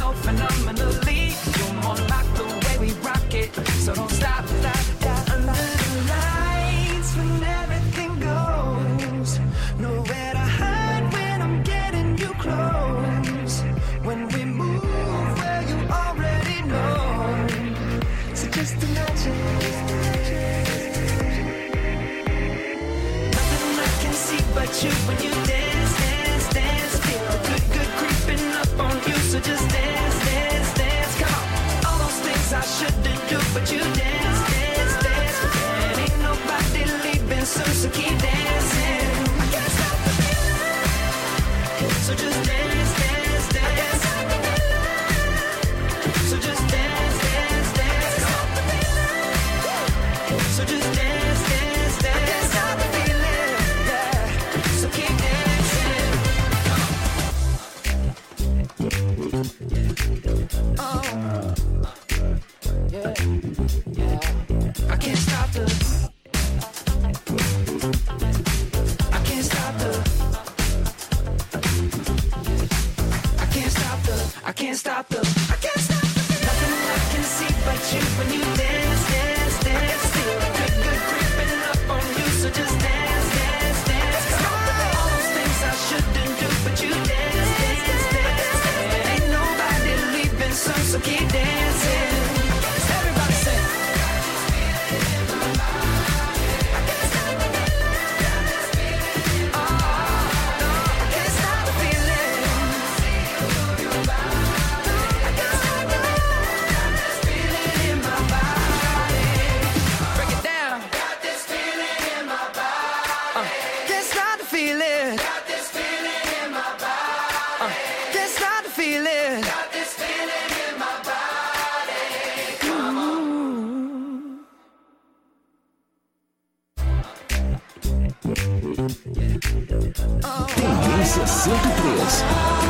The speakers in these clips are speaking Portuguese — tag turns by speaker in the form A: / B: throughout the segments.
A: flow phenomenally. You're more like the way we rock it, so don't stop, stop, stop. Under the lights when everything goes, nowhere to hide when I'm getting you close. When we move, well, you already know. So just imagine. Nothing I can see but you when you dance, dance, dance. Feel good, good creeping up on you. So just dance, dance, dance. Come on. All those things I shouldn't do, but you dance, dance, dance. And ain't nobody leaving soon, so keep dancing. I can't stop the feeling. So just dance, dance, dance. So just dance, dance, dance. So just dance, dance, dance. I can't stop the feeling, yeah. So keep dancing. Oh, yeah, yeah. I can't stop the. I can't stop the. I can't stop the. I can't stop the. I can't stop the. Nothing I can see but you when you dance, dance, dance. Feel good, good creeping up on you. So just dance, dance, dance. All those things I shouldn't do, but you dance, dance, dance. And ain't nobody leaving soon, so keep dancing. Everybody sing.
B: Tendência 103.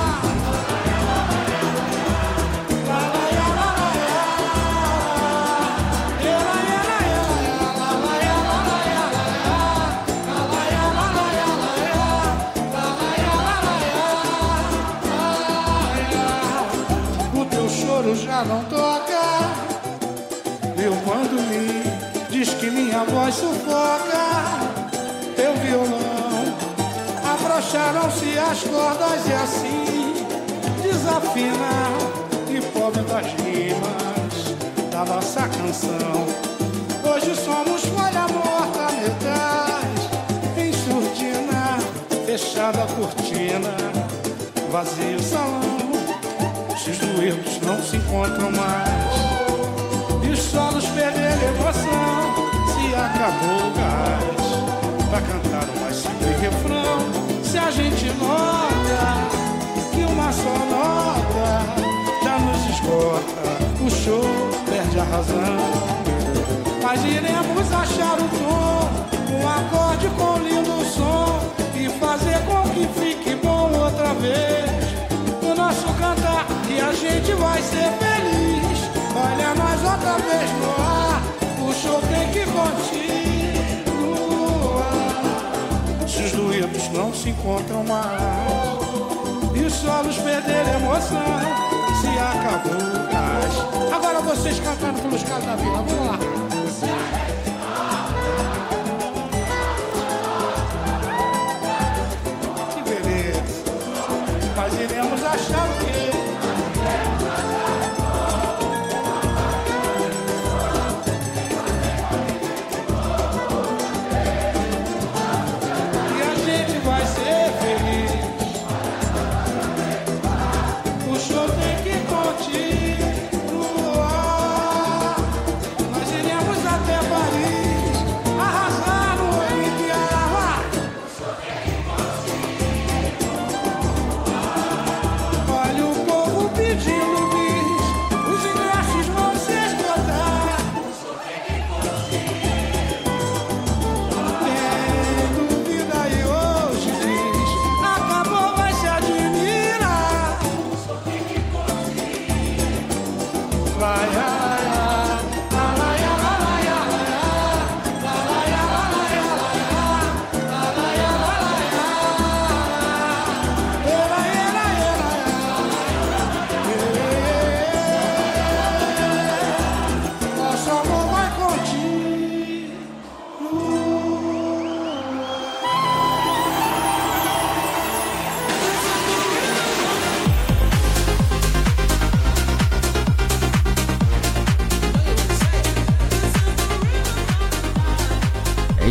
C: O teu choro já não toca. Meu bandolim diz que minha voz sufoca. Teu violão, afrouxaram-se as cordas e assim desafina e pobre das rimas da nossa canção. Hoje somos folha morta, metais em surdina, fechada a cortina, vazio o salão. Os duetos não se encontram mais e os solos perderam emoção. Se acabou o gás pra cantar uma simples refrão. Se a gente nota que uma só nota já nos esgota, o show perde a razão. Mas iremos achar o tom, um acorde com lindo som e fazer com que fique bom outra vez. O nosso cantar e a gente vai ser feliz. Olha nós outra vez no ar, o show tem que continuar. Se os duetos não se encontram mais e os solos perderam emoção, se acabou o gás. Agora vocês cantaram pelos caras da vila, vamos lá. Que beleza. Mas iremos achar o quê? E a gente vai ser feliz. O show tem que continuar. Nós iremos até Paris, arrasar no Olimpiada.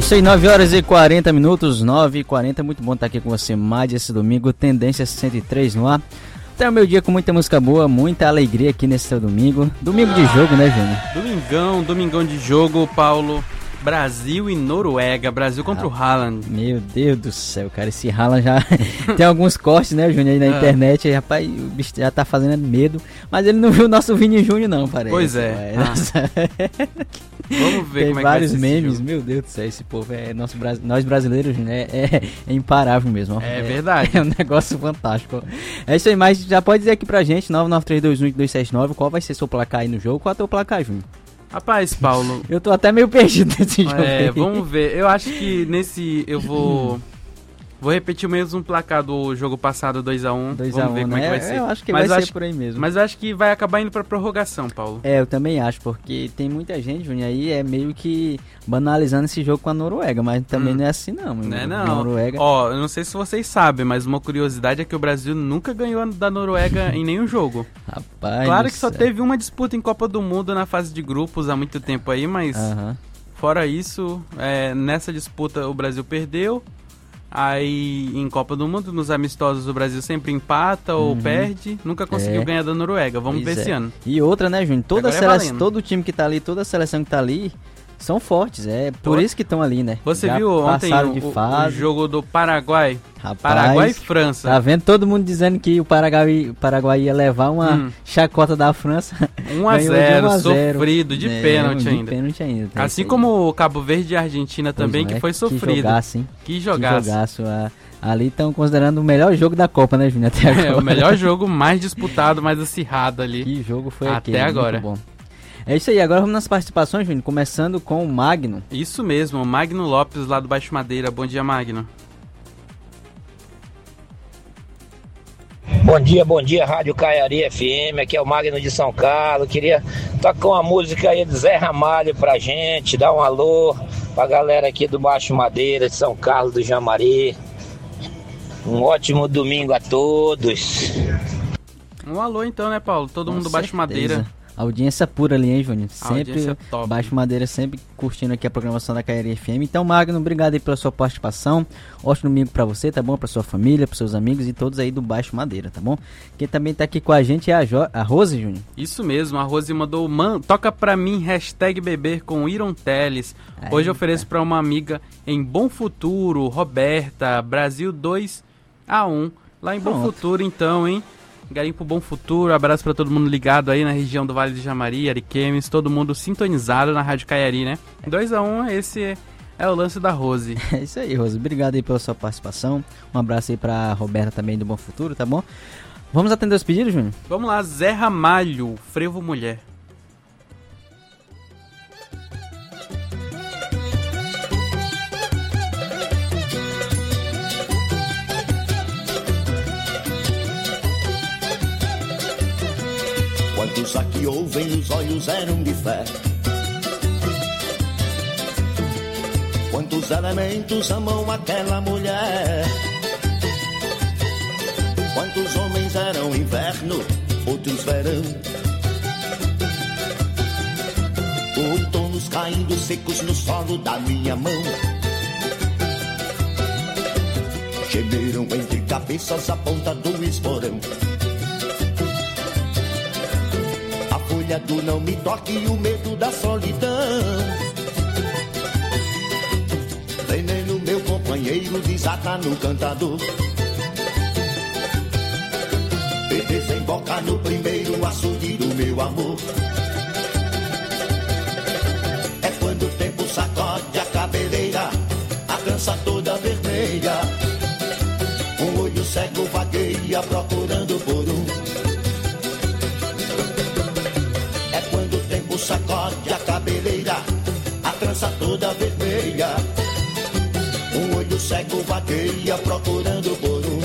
D: isso aí, 9 horas e 40 minutos, 9h40, muito bom estar aqui com você mais esse domingo, Tendência 63 no ar. Até o meu dia com muita música boa, muita alegria aqui nesse seu domingo. Domingo de jogo, né, Júnior?
E: Domingão de jogo, Paulo. Brasil e Noruega, Brasil contra o Haaland.
D: Meu Deus do céu, cara, esse Haaland já tem alguns cortes, né, Júnior, aí na internet, aí, rapaz, o bicho já tá fazendo medo, mas ele não viu o nosso Vini Júnior não, parece.
E: Pois é. Vamos ver
D: tem
E: como é que vai ser
D: vários
E: esse
D: memes,
E: jogo.
D: meu Deus do céu, esse povo é nós brasileiros, né, é imparável mesmo.
E: É verdade.
D: É um negócio fantástico. É isso aí, mas já pode dizer aqui pra gente, 993218279, qual vai ser seu placar aí no jogo, qual é o teu placar, Júnior?
E: Rapaz, Paulo...
D: Eu tô até meio perdido nesse jogo aí.
E: Vamos ver. Eu acho que nesse eu vou repetir o mesmo placar do jogo passado, 2x1. 2x1,
D: vamos ver
E: como é que vai ser.
D: Eu acho que vai ser por aí mesmo.
E: Mas eu acho que vai acabar indo pra prorrogação, Paulo.
D: Eu também acho, porque tem muita gente, Júnior, aí é meio que banalizando esse jogo com a Noruega, mas também não é assim não.
E: Não é não.
D: Noruega...
E: Ó, eu não sei se vocês sabem, mas uma curiosidade é que o Brasil nunca ganhou da Noruega em nenhum jogo.
D: Rapaz,
E: claro que só teve uma disputa em Copa do Mundo na fase de grupos há muito tempo aí, mas fora isso, nessa disputa o Brasil perdeu. Aí em Copa do Mundo, nos amistosos, o Brasil sempre empata ou perde. Nunca conseguiu ganhar da Noruega. Vamos ver esse ano.
D: E outra, né, Júnior? Todo time que tá ali, toda a seleção que tá ali, são fortes. É por isso que estão ali, né?
E: Você viu ontem o jogo do Paraguai?
D: Rapaz,
E: Paraguai e França.
D: Tá vendo todo mundo dizendo que o Paraguai ia levar uma chacota da França.
E: 1x0, sofrido, de pênalti ainda. Assim como o Cabo Verde e a Argentina também, que foi sofrido.
D: Que jogaço. Ali estão considerando o melhor jogo da Copa, né, Júnior? Até agora.
E: O melhor jogo, mais disputado, mais acirrado ali.
D: Que jogo foi
E: aquele? Até agora.
D: Muito bom. É isso aí, agora vamos nas participações, Júnior, começando com o Magno.
E: Isso mesmo, o Magno Lopes, lá do Baixo Madeira. Bom dia, Magno.
F: Bom dia, Rádio Caiari FM, aqui é o Magno de São Carlos. Queria tocar uma música aí de Zé Ramalho pra gente, dar um alô pra galera aqui do Baixo Madeira, de São Carlos do Jamari. Um ótimo domingo a todos.
E: Um alô então, né, Paulo? Todo mundo do Baixo Madeira.
D: Audiência pura ali, hein, Júnior? Sempre Baixo Madeira, sempre curtindo aqui a programação da Caiari FM. Então, Magno, obrigado aí pela sua participação. Ótimo domingo pra você, tá bom? Pra sua família, pros seus amigos e todos aí do Baixo Madeira, tá bom? Quem também tá aqui com a gente é a Rose, Júnior.
E: Isso mesmo, a Rose mandou toca pra mim, #beber com Iron Teles. Hoje eu ofereço pra uma amiga em Bom Futuro, Roberta, Brasil 2-1. Lá em Bom Futuro, então, hein? Garimpo Bom Futuro, abraço pra todo mundo ligado aí na região do Vale do Jamari, Ariquemes, todo mundo sintonizado na Rádio Caiari, né? 2-1, esse é o lance da Rose.
D: É isso aí, Rose, obrigado aí pela sua participação, um abraço aí pra Roberta também do Bom Futuro, tá bom? Vamos atender os pedidos, Júnior?
E: Vamos lá, Zé Ramalho, Frevo Mulher.
G: Quantos aqui ouvem, os olhos eram de fé. Quantos elementos amam aquela mulher. Quantos homens eram inverno, outros verão. Outonos caindo secos no solo da minha mão. Gemeram entre cabeças a ponta do esporão. Do não me toque e o medo da solidão. Veneno, meu companheiro, desata no cantador e desemboca no primeiro açude do meu amor. É quando o tempo sacode a cabeleira, a trança toda vermelha. Um olho cego vagueia procurando por um. Sacode a cabeleira, a trança toda vermelha. Um olho cego vagueia procurando por um.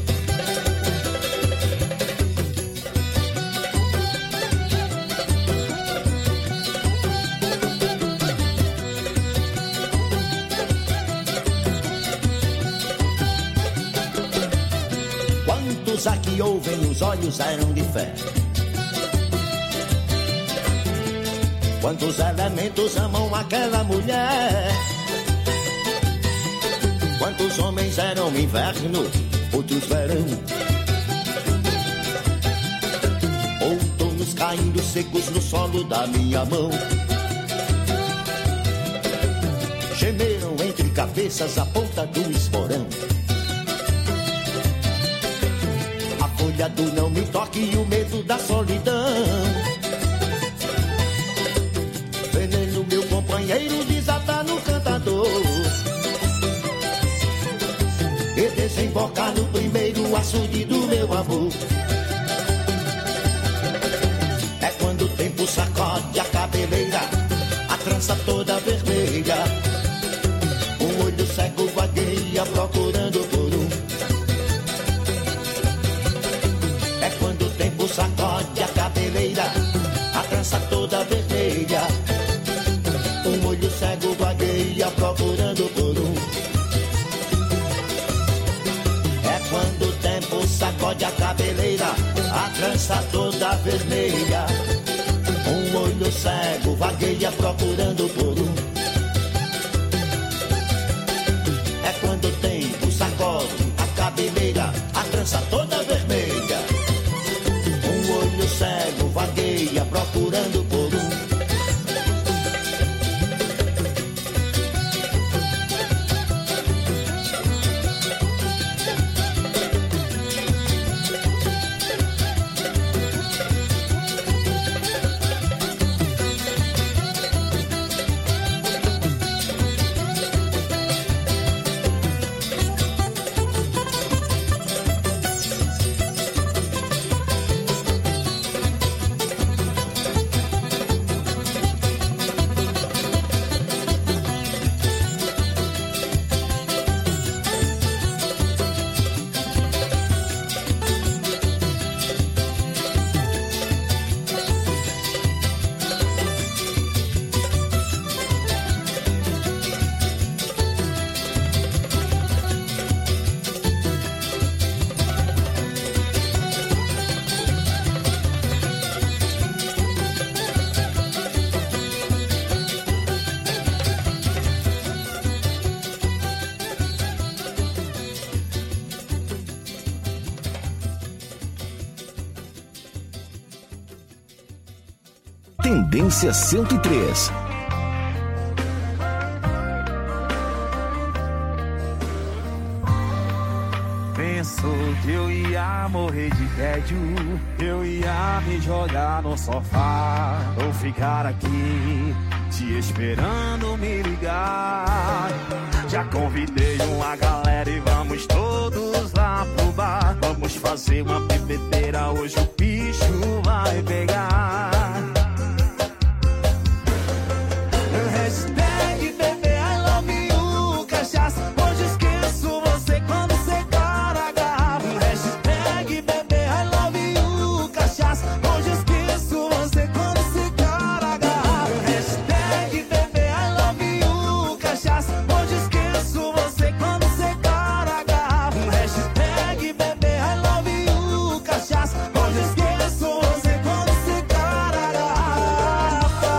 G: Quantos aqui ouvem, os olhos eram de fé. Quantos elementos amam aquela mulher. Quantos homens eram inverno, outros verão, outonos caindo secos no solo da minha mão. Gemeram entre cabeças a ponta do esporão. A folha do não me toque e o medo da solidão. Veneno, meu companheiro, desata no cantador e desembocar no primeiro açude do meu amor. É quando o tempo sacode a cabeleira, a trança toda vermelha, um olho cego vagueia procurando por um. É quando o tempo sacode a cabeleira, a trança toda vermelha, um olho cego vagueia procurando por um. Quando o tempo sacode a cabeleira, a trança toda vermelha, um olho cego vagueia procurando por um. É quando o tempo sacode a cabeleira, a trança toda vermelha, um olho cego vagueia procurando por um.
B: Tendência 103.
H: Pensou que eu ia morrer de tédio, eu ia me jogar no sofá, ou ficar aqui te esperando me ligar. Já convidei uma galera e vamos todos lá pro bar. Vamos fazer uma bebedeira, hoje o bicho vai pegar. Hashtag bebê, I love you, cachaça. Hoje esqueço você quando secar a garrafa. Hashtag bebê, I love you, cachaça. Hoje esqueço você quando secar a garrafa. Hashtag bebê, I love you, cachaça. Hoje esqueço você quando secar a garrafa. Hashtag bebê, I love you, cachaça. Hoje esqueço você quando secar a garrafa.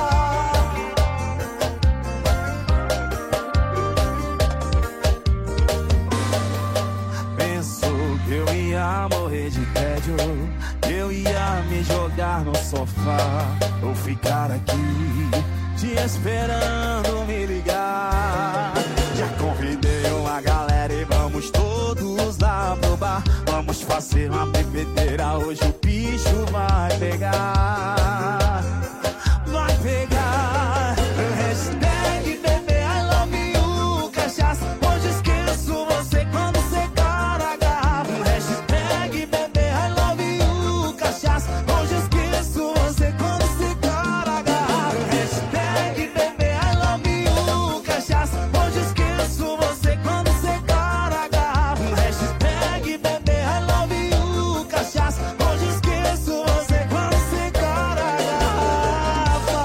H: Pensou que eu ia morrer de tédio, eu ia me jogar no sofá, ou ficar aqui te esperando me ligar. Já convidei uma galera e vamos todos lá pro bar. Vamos fazer uma bebedeira, hoje o bicho vai pegar. Vai pegar. Hashtag bebê, I love you, cachaça. Hoje esqueço você quando secar a garrafa. Hashtag bebê, I love you, cachaça. Hoje esqueço você quando secar a garrafa. Hashtag bebê, I love you, cachaça. Hoje esqueço você quando secar a garrafa. Hashtag bebê, I love you, cachaça. Hoje esqueço você quando secar a garrafa.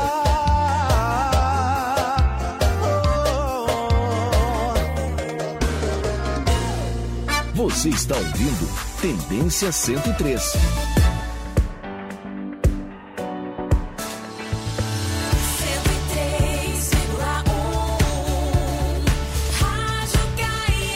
B: Você está ouvindo Tendência 103.
A: Rádio Caí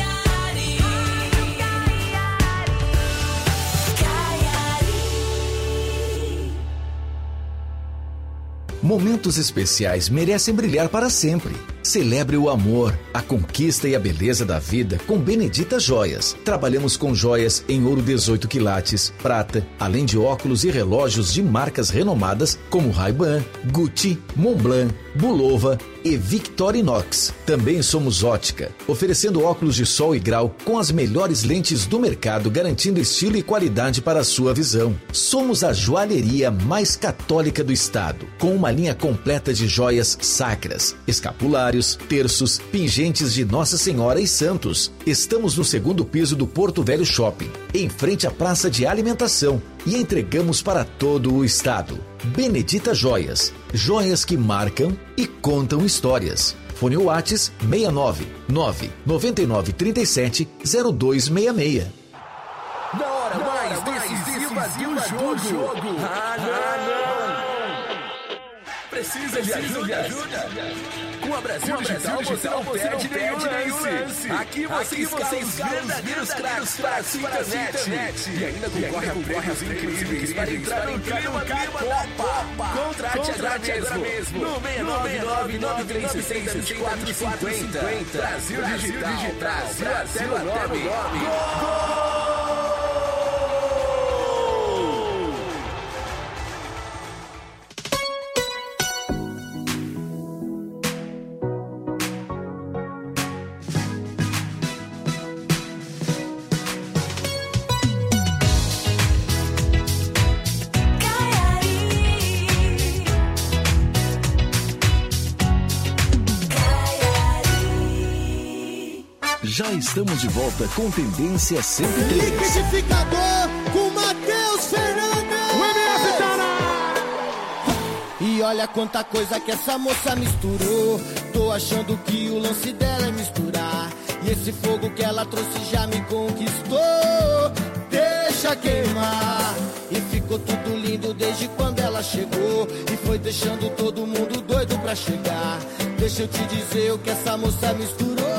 B: Momentos especiais merecem brilhar para sempre. Celebre o amor, a conquista e a beleza da vida com Benedita Joias. Trabalhamos com joias em ouro 18 quilates, prata, além de óculos e relógios de marcas renomadas como Ray-Ban, Gucci, Montblanc, Bulova e Victorinox. Também somos ótica, oferecendo óculos de sol e grau com as melhores lentes do mercado, garantindo estilo e qualidade para a sua visão. Somos a joalheria mais católica do estado, com uma linha completa de joias sacras, escapulários, terços, pingentes de Nossa Senhora e santos. Estamos no 2º piso do Porto Velho Shopping, em frente à praça de alimentação, e entregamos para todo o estado. Benedita Joias, joias que marcam e contam histórias. Fone WhatsApp 69 999 37 0266.
I: Na hora mais decisiva do jogo. Precisa de ajuda? Com a Brasil Digital você não perde nenhum lance. Aqui você escala os verdadeiros craques para sua internet. E ainda concorre a prêmios incríveis para entrar no clima Copa. Contrate agora mesmo no 699-9366-2450. Brasil Digital. Brasil até no nome.
B: Já estamos de volta com Tendência 103.
J: Liquidificador com Matheus Fernandes.
C: O MF tá na...
J: E olha quanta coisa que essa moça misturou. Tô achando que o lance dela é misturar. E esse fogo que ela trouxe já me conquistou. Deixa queimar. E ficou tudo lindo desde quando ela chegou. E foi deixando todo mundo doido pra chegar. Deixa eu te dizer o que essa moça misturou.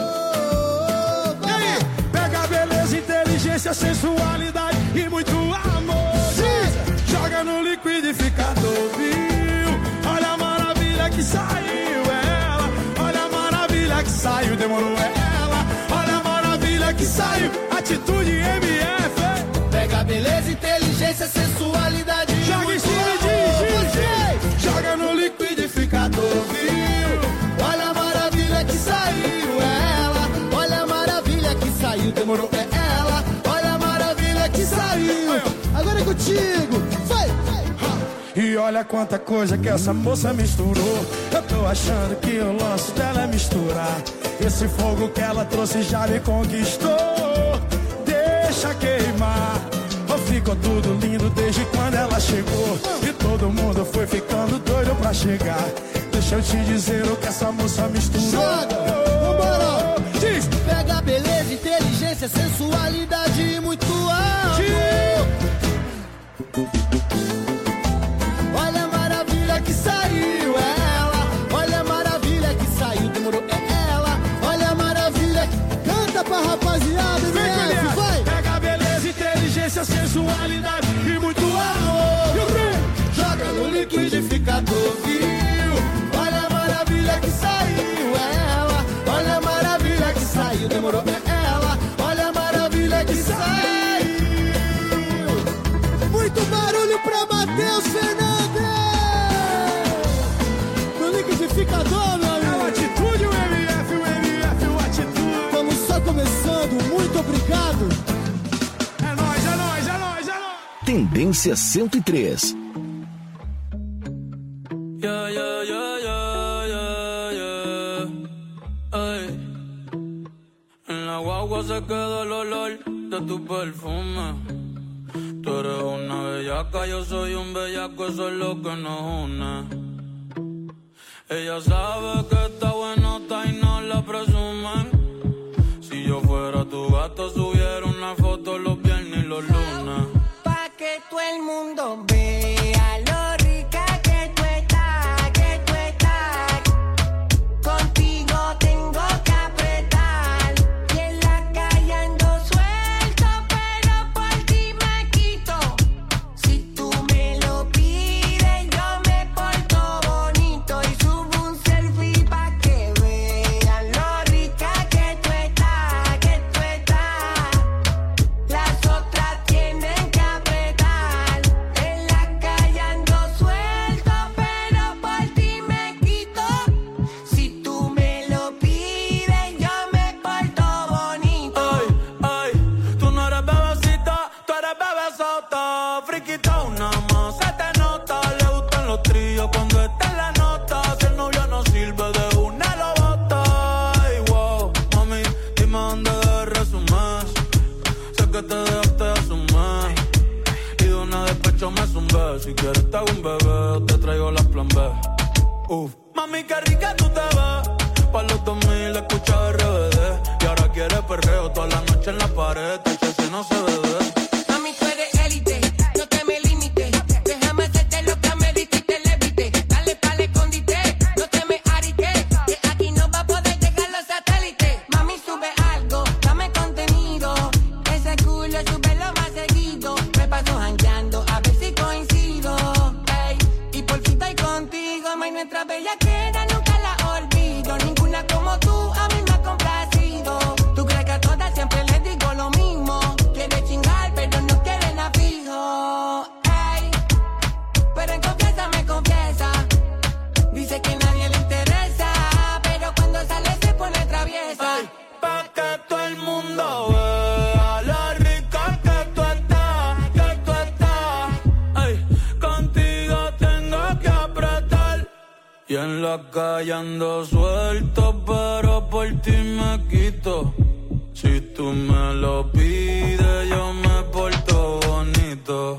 C: Beleza, inteligência, sensualidade e muito amor. Joga no liquidificador, viu? Olha a maravilha que saiu, ela. Olha a maravilha que saiu, demorou ela. Olha a maravilha que saiu, atitude MF.
J: Pega beleza, inteligência, sensualidade e
C: joga
J: muito
C: em cima de joga no liquidificador, viu?
J: Olha a maravilha que saiu, ela. Olha a maravilha que saiu, demorou ela. Olha a maravilha que saiu. Agora é contigo, vai!
C: E olha quanta coisa que essa moça misturou. Eu tô achando que o lance dela é misturar. Esse fogo que ela trouxe já me conquistou. Deixa queimar. Ficou tudo lindo desde quando ela chegou. E todo mundo foi ficando doido pra chegar. Deixa eu te dizer o que essa moça misturou.
J: Joga, vambora! Diz. Pega beleza, inteligência, sensualidade e muito amor. Olha a maravilha que saiu, ela. Olha a maravilha que saiu, demorou ela. Olha a maravilha. Canta pra rapaziada, MF, vai!
C: Pega beleza, inteligência, sensualidade e muito amor.
J: Joga no liquidificador, viu? Olha a maravilha que saiu, ela. Olha a maravilha que saiu, demorou ela. Olha a maravilha que saiu. Muito barulho pra Matheus Fernandes. No liquidificador, meu amigo.
C: É o atitude, o MF, o atitude.
J: Estamos só começando, muito obrigado.
C: É nóis, é nóis, é nóis, é nóis.
B: Tendência 103.
K: En la guagua se queda el olor de tu perfume. Tú eres una bellaca, yo soy un bellaco, eso es lo que nos une. Ella sabe que está buenota y no la presumen. Si yo fuera tu gato, subiera una foto los viernes y los lunes.
A: Pa' que todo el mundo vea lo rica que tú estás, que tú estás. Contigo tengo que apretar. Y en la calle ando suelto, pero por ti me quito. Si tú me lo pides, yo me porto bonito.
K: que te dejaste hace un mes. Y de una despecho me zumbé. Si quieres te hago un bebé o te traigo las plan B. Mami, qué rica tú te ves. Pa' los 2000 escucha RBD. Y ahora quieres perreo toda la noche en la pared. Si no se ve.
L: Mami, tú eres élite, no te me limites. Déjame hacerte lo que me diste y te levite. Dale pa'l escondite, no te me ariques. Que aquí no va a poder llegar los satélites. Mami, sube algo, dame contenido. Ese culo súbelo más seguido. Me paso jangueando a ver si coincido. Ey, y por fin estoy contigo. May, nuestra bellaquera nunca la olvido. Ninguna como tú a mí me ha complacido. Tú crees que a todas siempre les digo lo mismo. Quiere chingar pero no quiere nada fijo. Ey, pero en confianza me confiesa. Dice que nadie le interesa, pero cuando sale se pone traviesa.
K: Ay, pa' que todo el mundo vea lo rica que tú estás, que tú estás. Ay, contigo tengo que apretar. Y en la calle ando suelto, pero por ti me quito. Si tú me lo pides, yo me porto bonito.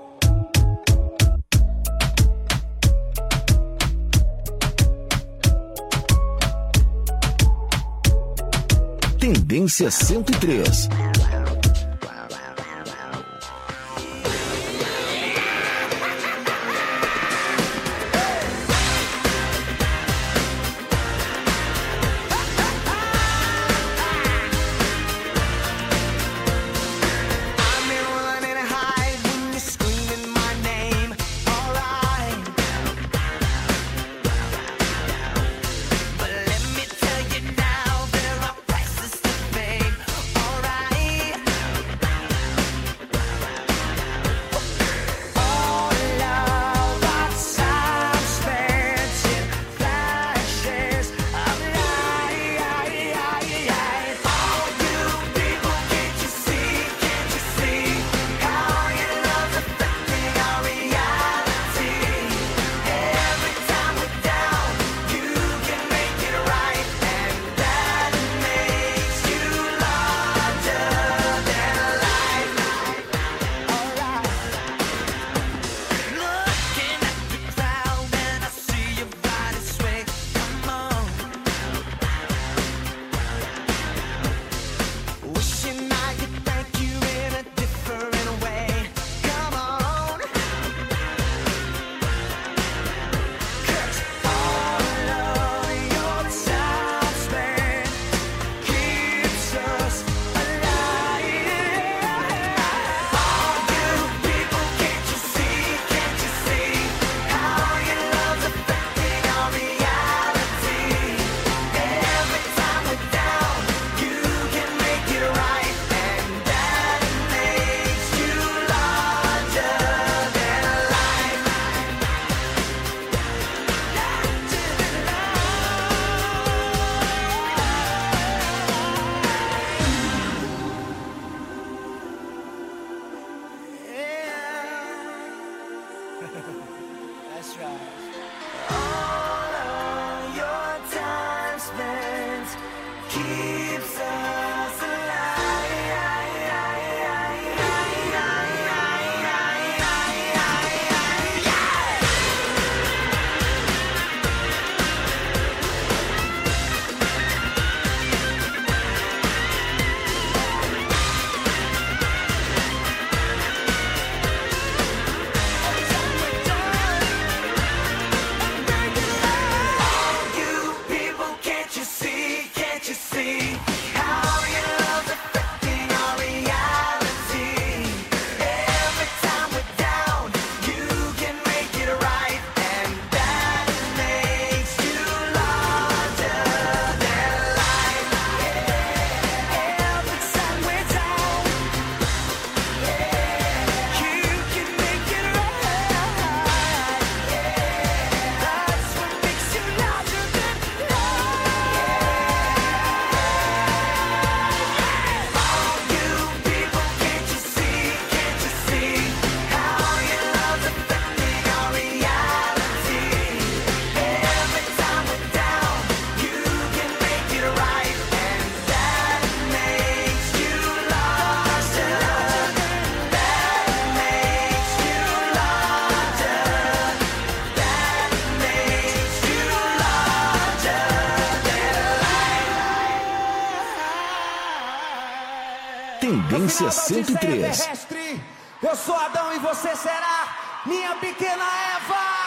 B: Tendência 103.
A: Can't you see?
B: Tendência 103.
H: Eu sou Adão e você será minha pequena Eva.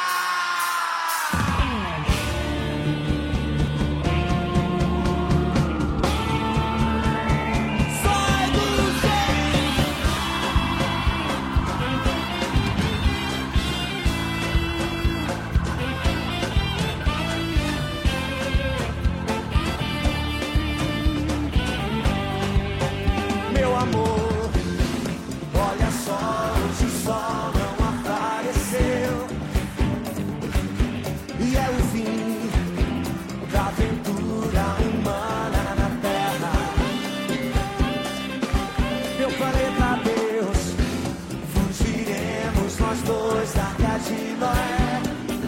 H: Meu amor, olha só, hoje o sol não apareceu. E é o fim da aventura humana na Terra. Meu planeta Deus, fugiremos nós dois da Arca de Noé.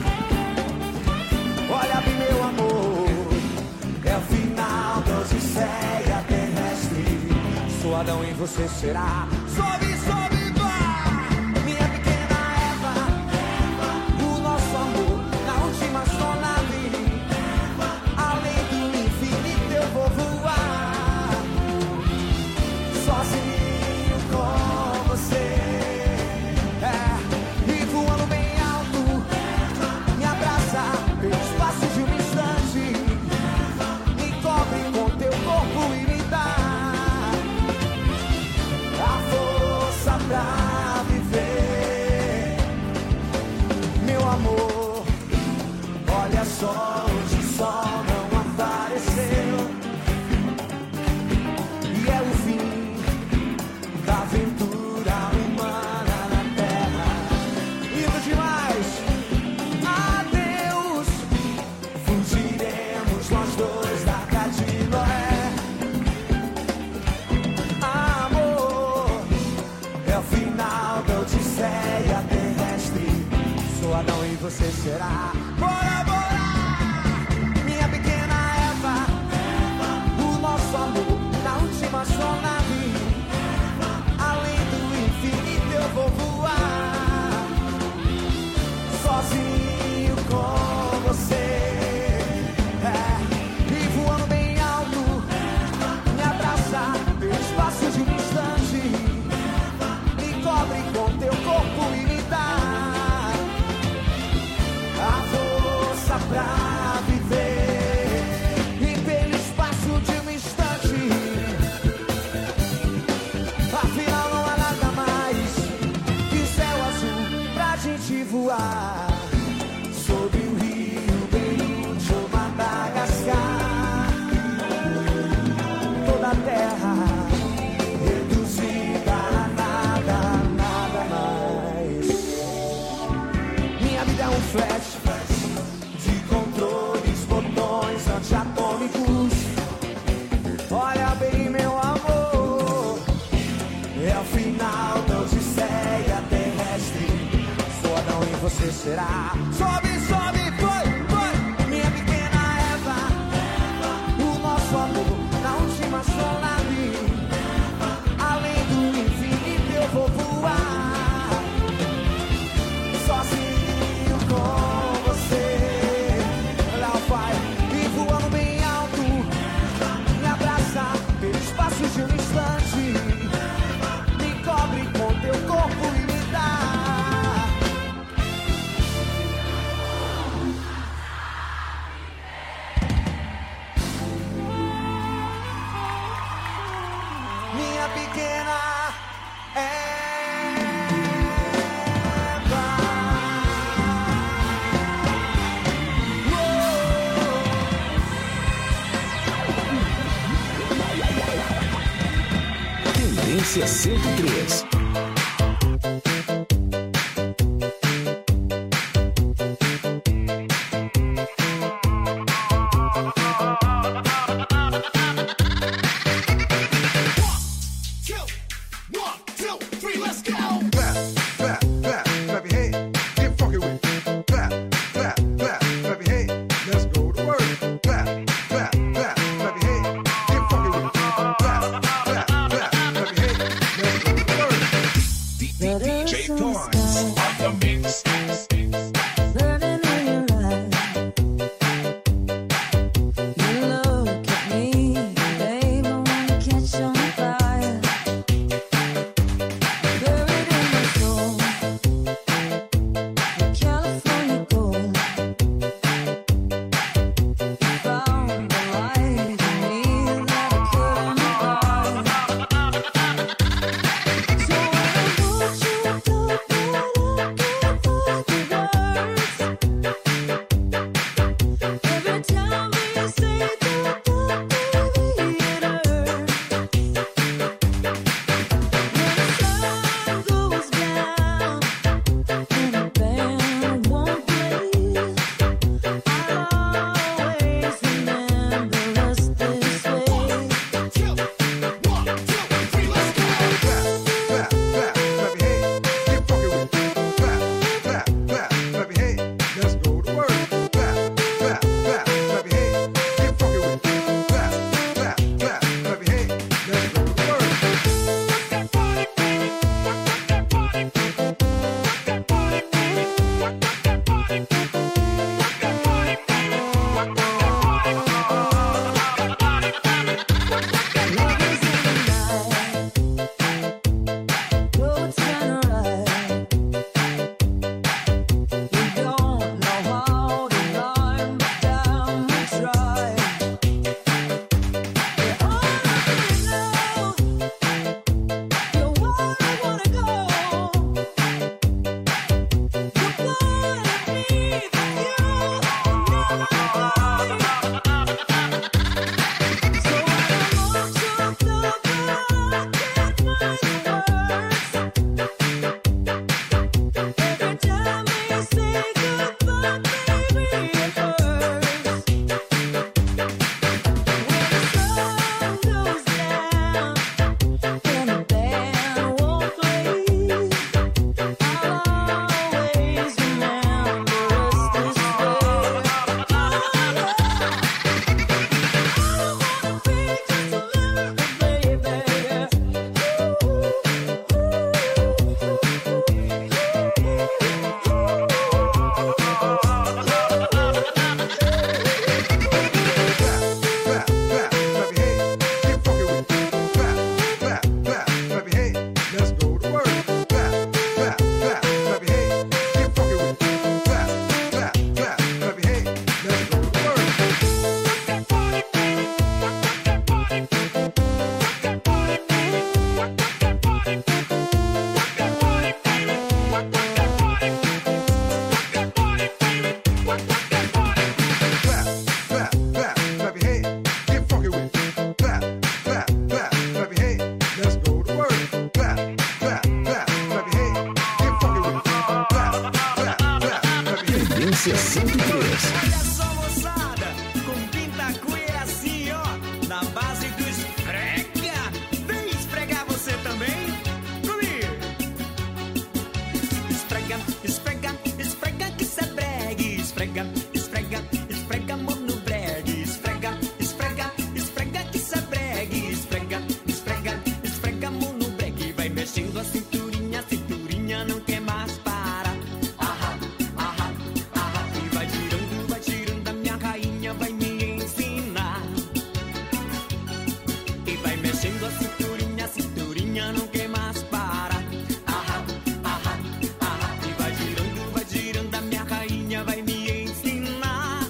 H: Olha bem, meu amor, é o final da odisseia terrestre. Sou Adão e você será. Sobe, sobe, vai! Minha pequena Eva, o nosso amor na última astronave. Além do infinito eu vou voar, sozinho com você. E voando bem alto, me abraça pelo espaço de um instante. Me cobre com teu corpo e me dá pra viver. Meu amor, olha só, hoje o sol não apareceu. E é o fim da aventura humana na Terra. Lindo demais. Adeus, fugiremos nós dois da Arca de Noé. Odisseia terrestre, sou Adão e você será. Bora, bora! Minha pequena Eva, o nosso amor na última astronave. Além do infinito eu vou voar, sozinho com você. E voando bem alto, me abraça pelo espaço de um instante. Cobre com teu corpo e me dá a força pra viver. E pelo espaço de um instante, afinal não há nada mais que o céu azul pra gente voar. Sob o rio Beirute ou Madagascar, toda a terra reduzida a nada. É um flash de controles, botões antiatômicos. Olha bem, meu amor, é o final da odisseia terrestre. Sou Adão e você será. Sobe, sobe, foi. Minha pequena Eva, o nosso amor na última astronave. Além do infinito eu vou voar, sozinho com você. Lá vai, e voando bem alto, me abraça pelo espaço de um instante. Me cobre com teu corpo e me dá minha pequena
B: Tendência 103. Tendência 103.
H: Olha só, moçada, com Pintacuia é assim, ó, na base do esfrega. Vem esfregar você também? Comigo. Esfrega, esfrega, esfrega que cê bregue. Esfrega, esfrega, esfrega, amor no bregue. Esfrega, esfrega, esfrega que cê bregue. Esfrega, esfrega, esfrega, amor no bregue. Vai mexendo a cinturinha, a cinturinha não quer mais parar. Ahá, ahá, ahá. E vai tirando a minha rainha, vai me ensinar. E vai mexendo a cinturinha não quer mais parar. Ahá, ahá, ahá. E vai tirando a minha rainha, vai me ensinar.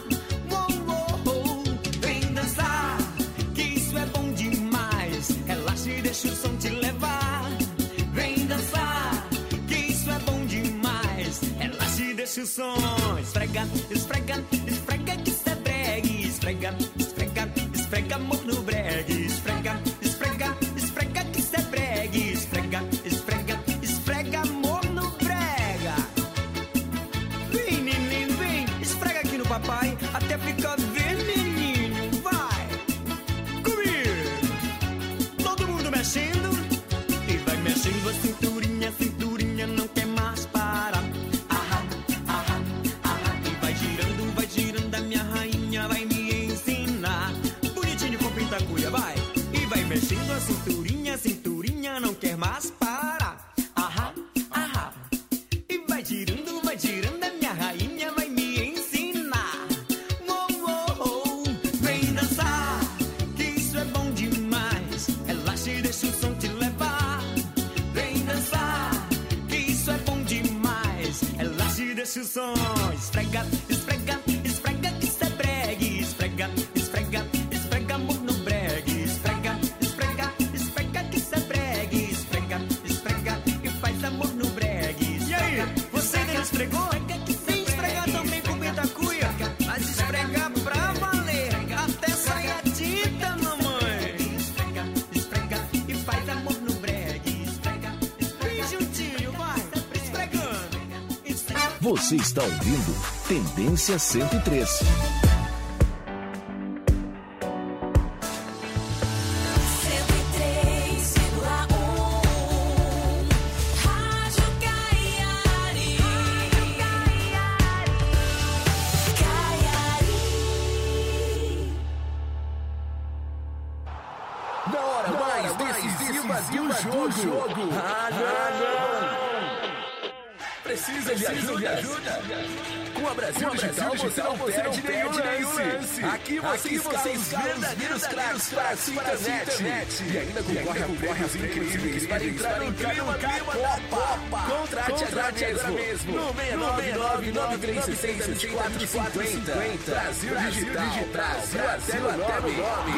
H: Vem dançar, que isso é bom demais. Relaxa e deixa o som te levar. Vem dançar, que isso é bom demais. Relaxa e deixa o som. Esfrega, esfrega, esfrega que cê bregue. Esfrega, esfrega, esfrega amor no bregue. Esfrega, esfrega, esfrega que cê bregue. Esfrega, esfrega, esfrega amor no brega. Vem, neném, vem, esfrega aqui no papai até ficar vermelhinho, vai. Comigo. Todo mundo mexendo. E vai mexendo a cinturinha não quer mais parar. Ahá, ahá, ahá. E vai girando a minha rainha, vai me ensinar. Bonitinho com Pintacuia, vai. E vai mexendo a cinturinha não quer mais parar. Ahá, ahá. E vai girando a minha rainha, vai me ensinar. Vem dançar, que isso é bom demais. Relaxa e deixa o som te levar. Vem dançar, que isso é bom demais. Relaxa e deixa o som. Esfrega, esfrega, esfrega que cê bregue. Esfrega, esfrega, esfrega amor no bregue. Esfrega, esfrega, esfrega que cê bregue. Esfrega, esfrega e faz amor no bregue. E aí, você ainda não esfregou? Vem esfregar também com Pintacuia. Mas esfregar pra valer, até sair a tinta, mamãe. Esfrega, esfrega e faz amor no bregue. Esfrega, esfrega, vem juntinho, vai, esfregando.
B: Você está ouvindo Tendência 103.
A: Rádio Caiari.
I: Na hora mais decisiva do jogo. Ah, não! Precisa de ajuda? Com a Brasil Digital você não perde nenhum lance. Aqui você escala os verdadeiros craques para a sua internet. E ainda concorre a prêmios incríveis para entrar no clima Copa. Contrate agora mesmo no 699-9360-2450. Brasil Digital. Brasil até no nome.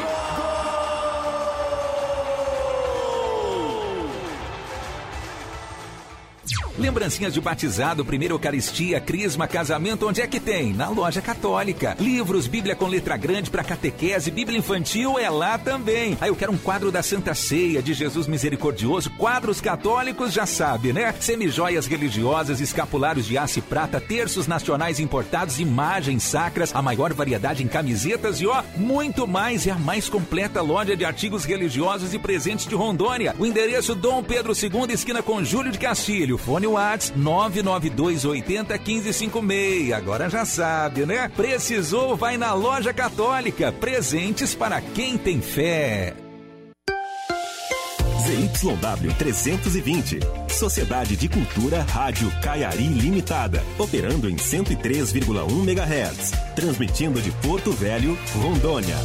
M: Lembrancinhas de batizado, primeira Eucaristia, crisma, casamento, onde é que tem? Na Loja Católica. Livros, Bíblia com letra grande para catequese, Bíblia infantil é lá também. Aí eu quero um quadro da Santa Ceia, de Jesus Misericordioso, quadros católicos, já sabe, né? Semijoias religiosas, escapulários de aço e prata, terços nacionais importados, imagens sacras, a maior variedade em camisetas e muito mais. É a mais completa loja de artigos religiosos e presentes de Rondônia. O endereço Dom Pedro II, esquina com Júlio de Castilho. Fone WhatsApp 992801556. Agora já sabe, né? Precisou, vai na Loja Católica. Presentes para quem tem fé.
N: ZYW 320. Sociedade de Cultura Rádio Caiari Limitada. Operando em 103,1 MHz. Transmitindo de Porto Velho, Rondônia.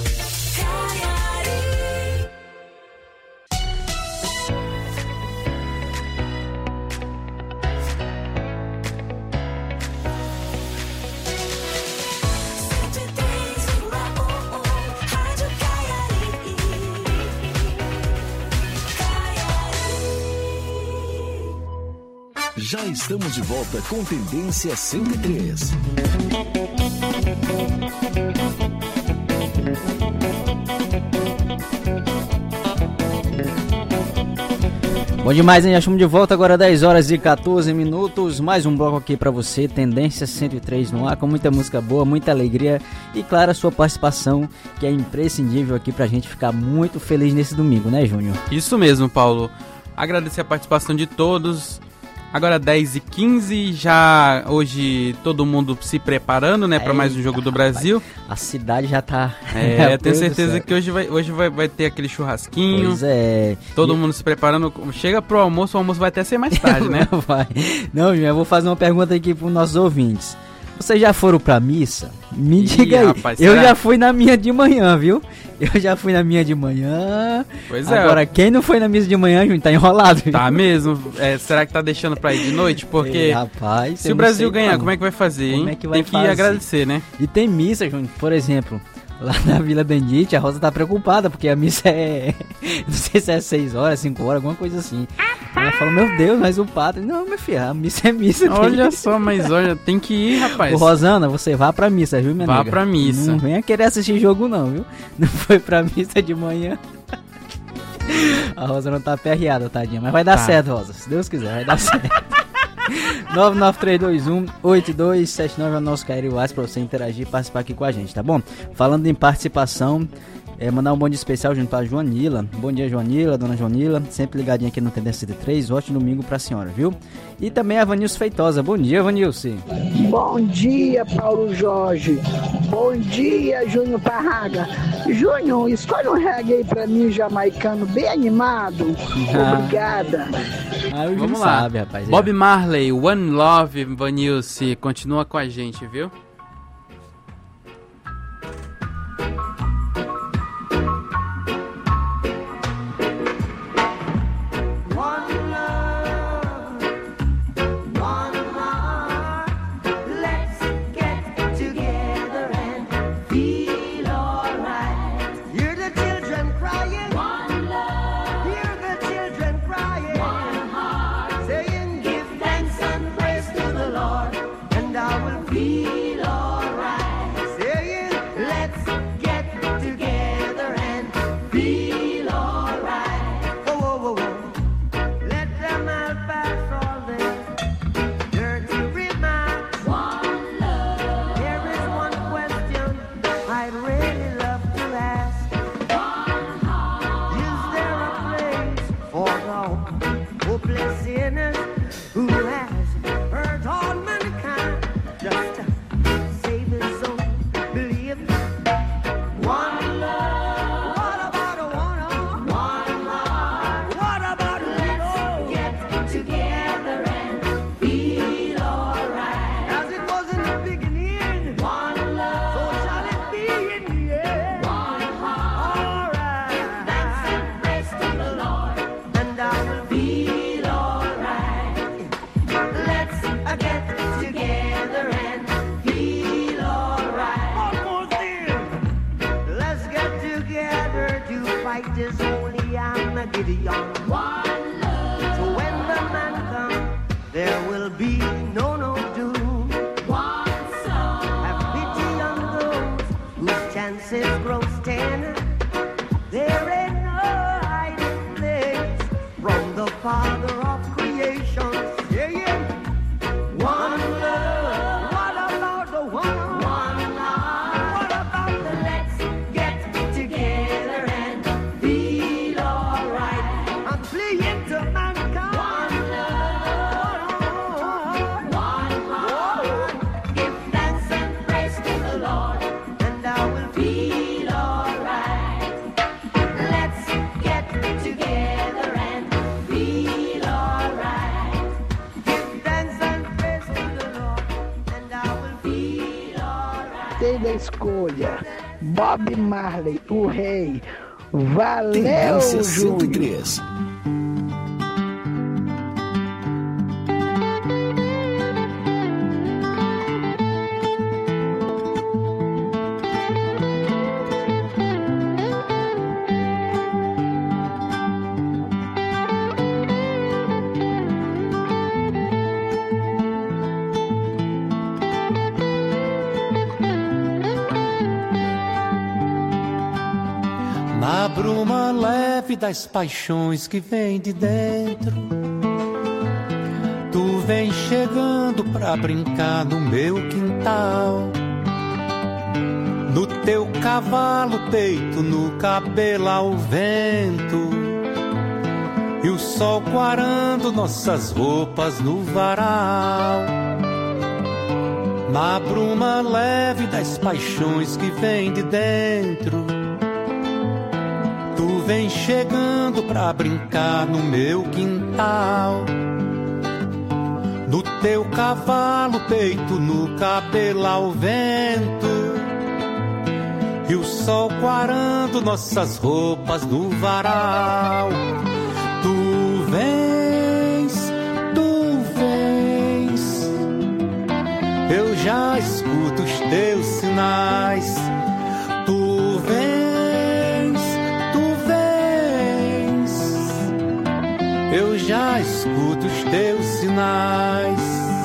B: Já estamos de volta com Tendência 103.
D: Bom demais, hein? Já estamos de volta agora, 10 horas e 14 minutos. Mais um bloco aqui pra você, Tendência 103 no ar, com muita música boa, muita alegria e, claro, a sua participação, que é imprescindível aqui pra gente ficar muito feliz nesse domingo, né, Júnior?
E: Isso mesmo, Paulo. Agradecer a participação de todos. Agora 10h15, já hoje todo mundo se preparando, né, para mais um Jogo do Brasil.
D: A cidade já tá...
E: tenho certeza que hoje vai ter aquele churrasquinho.
D: Pois é.
E: Todo mundo se preparando. Chega pro almoço, o almoço vai até ser mais tarde, né?
D: Vai. Não, eu vou fazer uma pergunta aqui pros nossos ouvintes. Vocês já foram pra missa? Me diga aí.
E: Rapaz,
D: eu já fui na minha de manhã, viu? Eu já fui na minha de manhã.
E: Pois é.
D: Agora, quem não foi na missa de manhã, Júnior, tá enrolado. Viu?
E: Tá mesmo. Será que tá deixando pra ir de noite? Porque
D: rapaz,
E: se o Brasil ganhar, como é que vai fazer, hein?
D: Como é que vai
E: Tem que agradecer, né?
D: E tem missa, Júnior, por exemplo... Lá na Vila Bendite, a Rosa tá preocupada, porque a missa é... Não sei se é 6 horas, 5 horas, alguma coisa assim. Ela falou, meu Deus, mas o padre... Não, meu filho, a missa é missa.
E: Olha só, mas olha, tem que ir, rapaz.
D: Ô, Rosana, você vá pra missa, viu, minha amiga?
E: Vá pra missa.
D: Não venha querer assistir jogo não, viu? Não foi pra missa de manhã. A Rosa não tá aperreada, tadinha. Mas vai dar certo, Rosa. Se Deus quiser, vai dar certo. 99321-8279 é o nosso Kairi WhatsApp pra você interagir e participar aqui com a gente, tá bom? Falando em participação, mandar um bom dia especial junto à Joanila. Bom dia, Joanila, dona Joanila, sempre ligadinha aqui no Tendência 103. Ótimo domingo pra senhora, viu? E também a Vanilce Feitosa. Bom dia, Vanilce.
O: Bom dia, Paulo Jorge. Bom dia, Júnior Parraga. Júnior, escolhe um reggae aí pra mim, jamaicano, bem animado. Obrigada.
E: Vamos lá,
D: sabe, rapaz.
E: Bob Marley, One Love, Vanilce, continua com a gente, viu?
O: Escolha Bob Marley, o rei. Valeu,
N: Tendência
O: Júnior.
N: 103.
J: Na bruma leve
P: leve das paixões que vem de dentro. Tu vem chegando pra brincar no meu quintal. No teu cavalo, peito, no cabelo ao vento. E o sol quarando nossas roupas no varal. Na bruma leve das paixões que vem de dentro. Tu vem chegando pra brincar no meu quintal. No teu cavalo, peito, no cabelo ao vento. E o sol quarando nossas roupas no varal. Tu vens, eu já escuto os teus sinais. Tu vens, eu já escuto os teus sinais.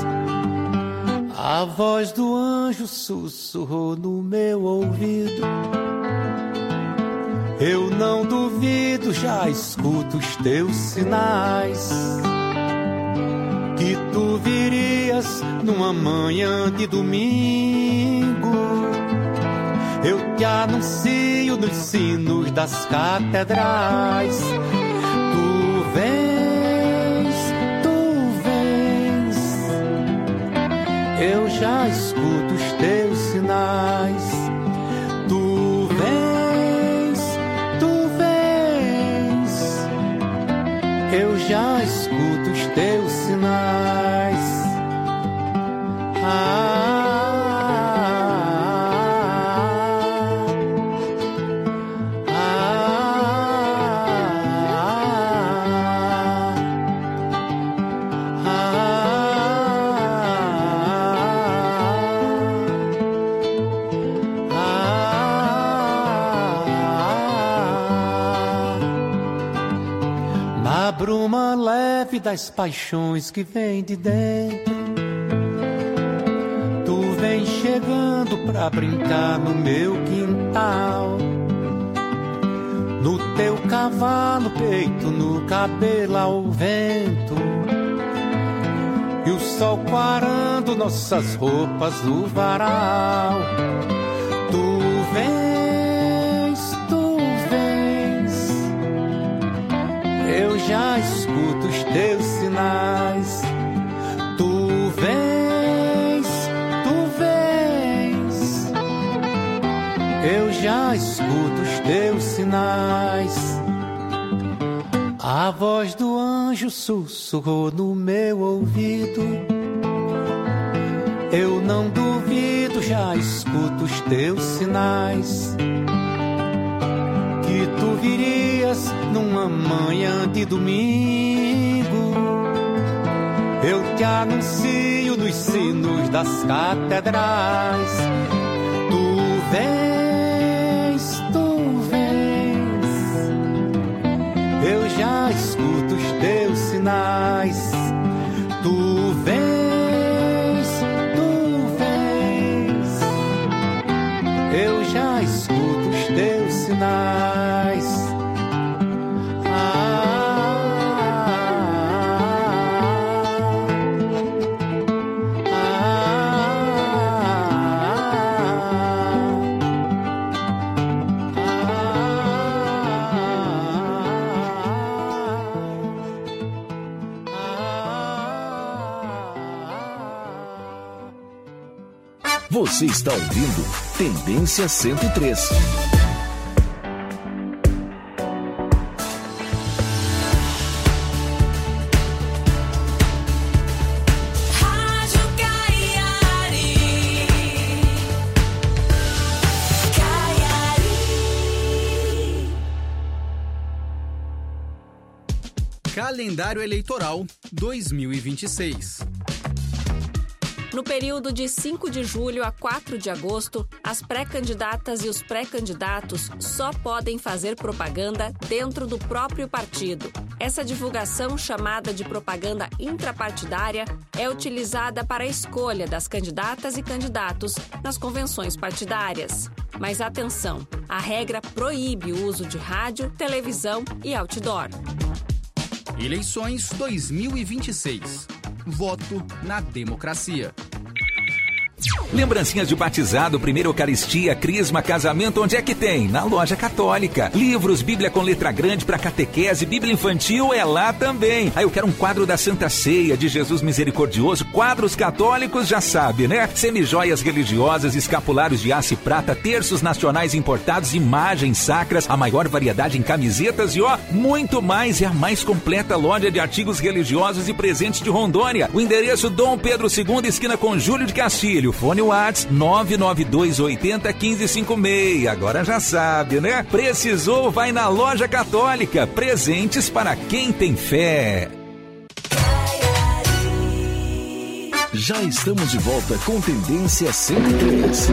P: A voz do anjo sussurrou no meu ouvido. Eu não duvido, já escuto os teus sinais. Que tu virias numa manhã de domingo. Eu te anuncio nos sinos das catedrais. Tu vens, eu já escuto os teus sinais. Tu vens, eu já escuto os teus sinais. Na bruma leve das paixões que vem de dentro. Tu vem chegando pra brincar no meu quintal. No teu cavalo, peito, no cabelo ao vento. E o sol quarando nossas roupas no varal. Tu vens, eu já escuto os teus sinais. Tu vens, eu já escuto os teus sinais. A voz do anjo sussurrou no meu ouvido. Eu não duvido, já escuto os teus sinais. Que tu virias numa manhã de domingo. Eu te anuncio nos sinos das catedrais. Tu vens, eu já escuto os teus sinais. Tu vens, eu já escuto os teus sinais.
B: Você está ouvindo Tendência 103.
Q: Calendário Eleitoral 2026. No período de 5 de julho a 4 de agosto, as pré-candidatas e os pré-candidatos só podem fazer propaganda dentro do próprio partido. Essa divulgação, chamada de propaganda intrapartidária, é utilizada para a escolha das candidatas e candidatos nas convenções partidárias. Mas atenção, a regra proíbe o uso de rádio, televisão e outdoor.
R: Eleições 2026. Voto na democracia.
M: Lembrancinhas de batizado, primeira Eucaristia, crisma, casamento, onde é que tem? Na Loja Católica. Livros, Bíblia com letra grande para catequese, Bíblia infantil é lá também. Aí eu quero um quadro da Santa Ceia, de Jesus Misericordioso, quadros católicos, já sabe, né? Semijoias religiosas, escapulários de aço e prata, terços nacionais importados, imagens sacras, a maior variedade em camisetas e muito mais. É a mais completa loja de artigos religiosos e presentes de Rondônia. O endereço Dom Pedro II, esquina com Júlio de Castilho. Fone WhatsApp 992801556. Agora já sabe, né? Precisou, vai na Loja Católica. Presentes para quem tem fé.
B: Já estamos de volta com Tendência 103.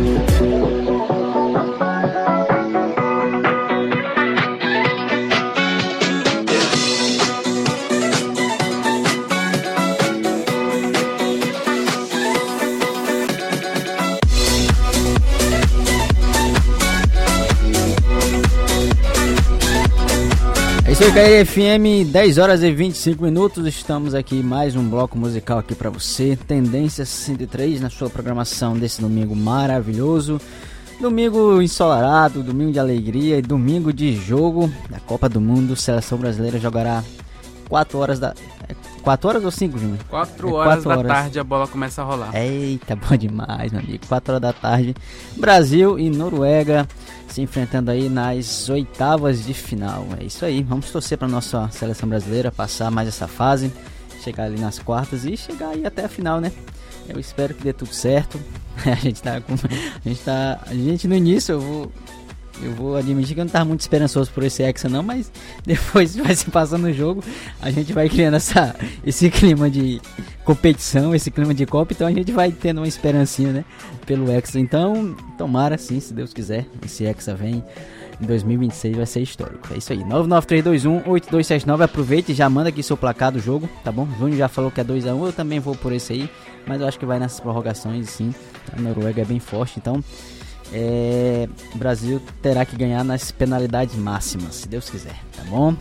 D: Isso aí, KR FM, 10 horas e 25 minutos, estamos aqui, mais um bloco musical aqui pra você, Tendência 103, na sua programação desse domingo maravilhoso, domingo ensolarado, domingo de alegria e domingo de jogo da Copa do Mundo. Seleção brasileira jogará 4 horas ou 5, Júnior?
E: 4 horas da tarde a bola começa a rolar.
D: Eita, bom demais, meu amigo. 4 horas da tarde, Brasil e Noruega se enfrentando aí nas oitavas de final. É isso aí, vamos torcer para nossa seleção brasileira passar mais essa fase, chegar ali nas quartas e chegar aí até a final, né? Eu espero que dê tudo certo. A gente no início eu vou admitir que eu não estava muito esperançoso por esse Hexa não, mas depois vai se passando o jogo, a gente vai criando esse clima de competição, esse clima de Copa, então a gente vai tendo uma esperancinha, né, pelo Hexa. Então, tomara sim, se Deus quiser, esse Hexa vem em 2026, vai ser histórico. É isso aí, 993218279, aproveite e já manda aqui seu placar do jogo, tá bom? O Júnior já falou que é 2-1, eu também vou por esse aí, mas eu acho que vai nessas prorrogações, sim. A Noruega é bem forte, então o Brasil terá que ganhar nas penalidades máximas, se Deus quiser, tá bom?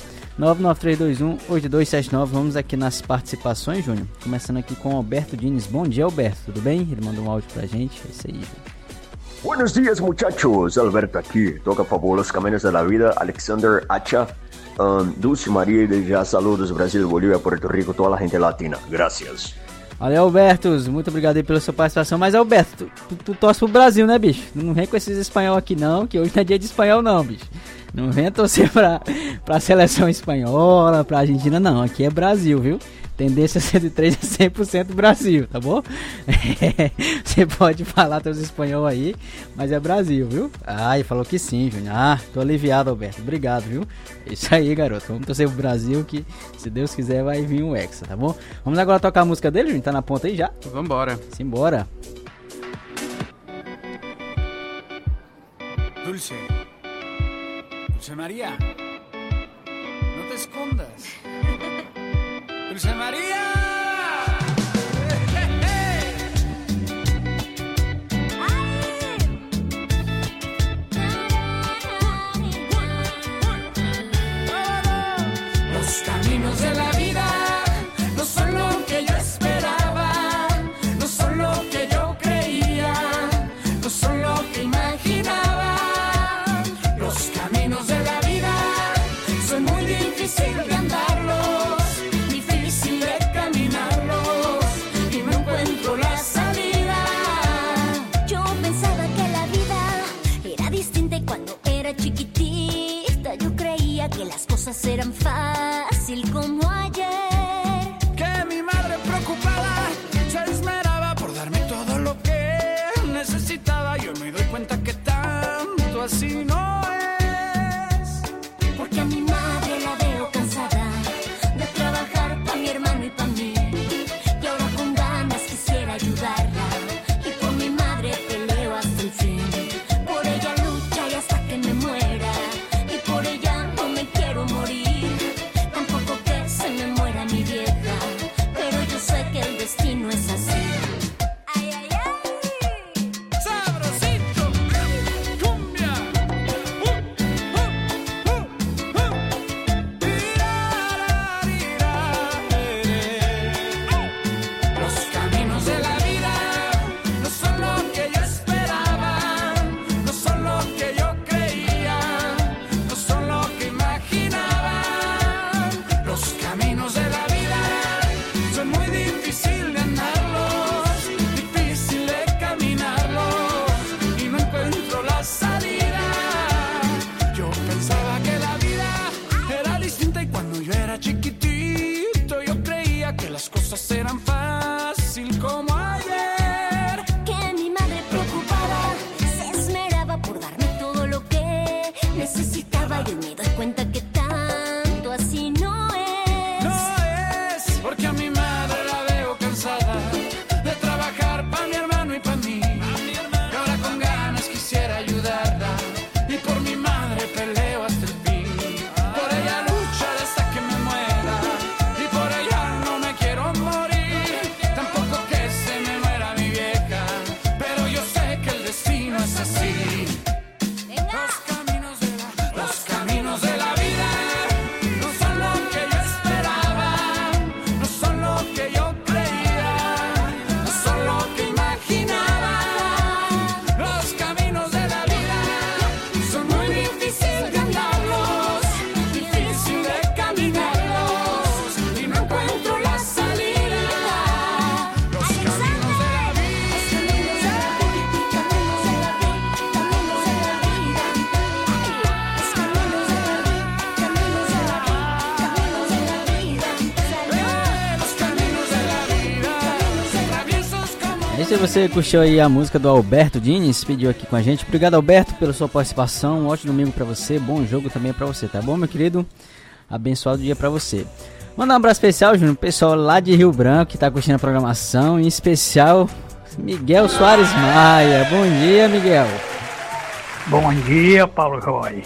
D: 993218279, vamos aqui nas participações, Júnior. Começando aqui com Alberto Diniz. Bom dia, Alberto, tudo bem? Ele mandou um áudio pra gente, é isso aí, Júnior.
S: Buenos días, muchachos. Alberto aqui. Toca a favor Los Caminos de la Vida, Alexander Hacha, Dulce Maria, e já saludos Brasil, Bolívia, Puerto Rico, toda a gente latina. Gracias.
D: Valeu, Alberto, muito obrigado aí pela sua participação. Mas, Alberto, tu torce pro Brasil, né, bicho? Não vem com esses espanhol aqui não, que hoje não é dia de espanhol não, bicho. Não vem torcer pra seleção espanhola, pra Argentina não, aqui é Brasil, viu? Tendência 103 é 100% Brasil, tá bom? Você pode falar teus espanhol aí, mas é Brasil, viu? Ah, ele falou que sim, Júnior. Ah, tô aliviado, Alberto. Obrigado, viu? Isso aí, garoto. Vamos torcer pro Brasil que, se Deus quiser, vai vir um Hexa, tá bom? Vamos agora tocar a música dele, Júnior? Tá na ponta aí já?
E: Vambora.
D: Simbora.
T: Dulce. Dulce María. No te escondas. Dulce María.
A: Los caminos de la vida no son lo que yo esperaba, no son lo que yo creía, no son lo que imaginaba. Los caminos de la vida son muy difíciles de andarlos, difícil de
D: E se você curtiu aí a música do Alberto Diniz, pediu aqui com a gente. Obrigado, Alberto, pela sua participação. Um ótimo domingo pra você, bom jogo também pra você, tá bom, meu querido? Abençoado dia pra você. Mandar um abraço especial, Júnior, pessoal lá de Rio Branco que tá curtindo a programação, em especial Miguel Soares Maia. Bom dia, Miguel.
U: Bom dia, Paulo Roy.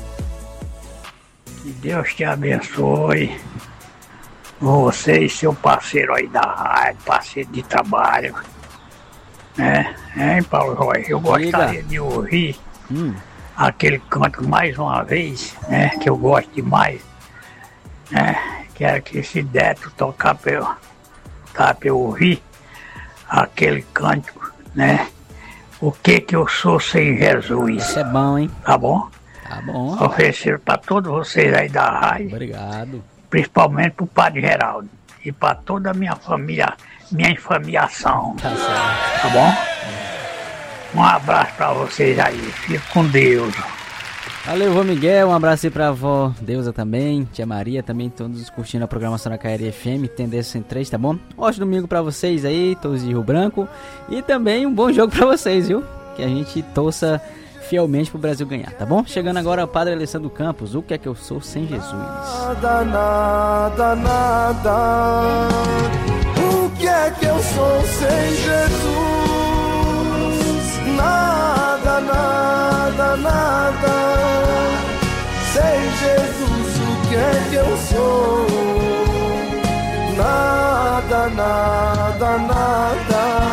U: Que Deus te abençoe. Você e seu parceiro aí da rádio, parceiro de trabalho. Hein, Paulo Roy? Eu gostaria de ouvir aquele canto mais uma vez, né? Que eu gosto demais. Quero que esse Deto tocar pra eu ouvir aquele cântico, né? O que eu sou sem Jesus.
D: Isso é bom, hein?
U: Tá bom?
D: Tá bom.
U: Oferecer pra todos vocês aí da rádio.
D: Obrigado.
U: Principalmente pro Padre Geraldo. E pra toda a minha família, minha infamiação.
D: Tá certo.
U: Tá bom? Um abraço pra vocês aí. Fique com Deus.
D: Valeu, vô Miguel. Um abraço aí pra avó Deusa também, tia Maria também, todos curtindo a programação da KR FM, Tendência 103, tá bom? Ótimo domingo pra vocês aí, todos de Rio Branco. E também um bom jogo pra vocês, viu? Que a gente torça fielmente pro Brasil ganhar, tá bom? Chegando agora o Padre Alessandro Campos, o que é que eu sou sem Jesus?
H: Nada, nada, nada. O que é que eu sou sem Jesus? Nada, nada, nada. Sem Jesus, o que é que eu sou? Nada, nada, nada.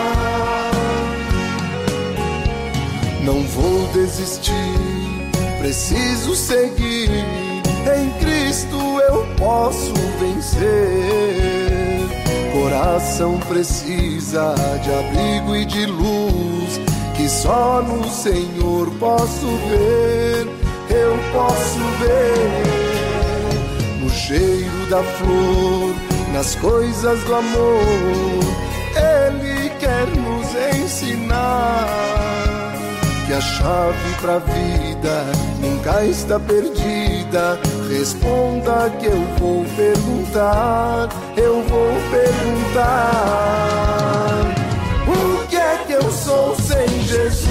H: Não vou desistir, preciso seguir. Em Cristo eu posso vencer. Coração precisa de abrigo e de luz, que só no Senhor posso ver. Eu posso ver no cheiro da flor, nas coisas do amor. Ele quer nos ensinar que a chave pra vida nunca está perdida. Responda que eu vou perguntar, eu vou perguntar. O que é que eu sou sem Jesus?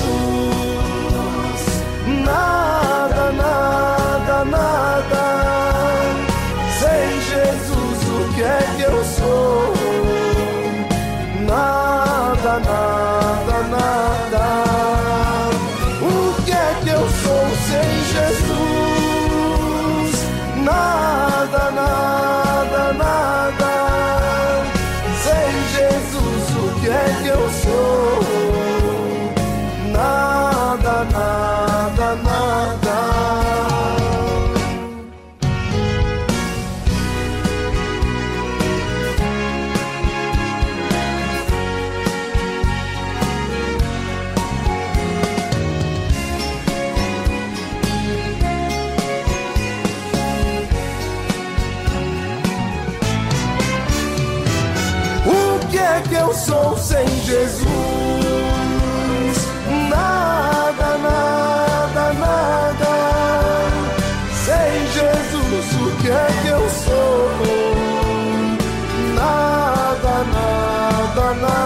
H: Nada, nada, nada. Sem Jesus, o que é que eu sou? Nada, nada, nada. O que é que eu sou sem Jesus? Nada, nada, nada. Sem Jesus, o que é que eu sou? Nada, nada, nada. O que é que eu sou sem Jesus? Nada, nada, nada. Sem Jesus, o que é que eu sou? Nada, nada, nada.